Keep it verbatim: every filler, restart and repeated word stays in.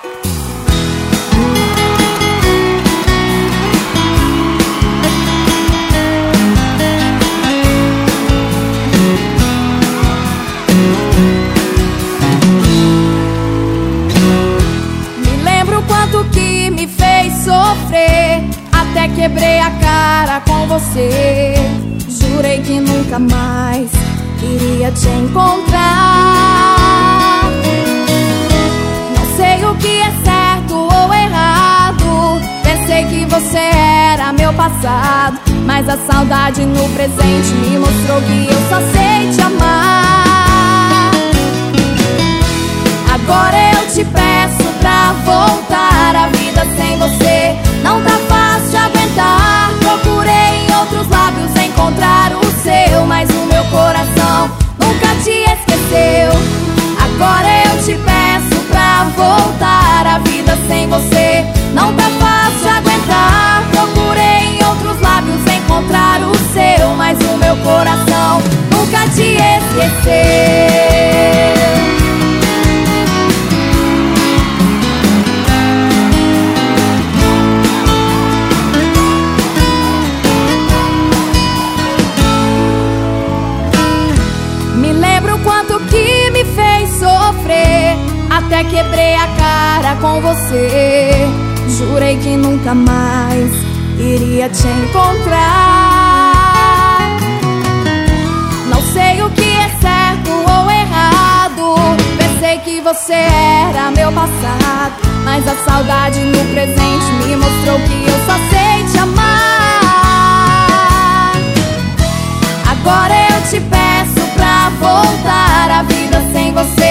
Que me fez sofrer, até quebrei a cara com você. Jurei que nunca mais iria te encontrar. Não sei o que é certo ou errado. Pensei que você era meu passado, mas a saudade no presente me mostrou que eu só sei te amar. Agora eu te peço pra voltar. A vida sem você não tá fácil de aguentar. Procurei em outros lábios encontrar o seu, mas o meu coração nunca te esqueceu. Agora eu te peço pra voltar. A vida sem você não tá fácil de aguentar. Procurei em outros lábios encontrar o seu, mas o meu coração nunca te esqueceu. Quanto que me fez sofrer, até quebrei a cara com você. Jurei que nunca mais iria te encontrar. Não sei o que é certo ou errado. Pensei que você era meu passado, mas a saudade no presente me mostrou que eu só sei te amar. Agora eu te peço pra voltar. A vida sem você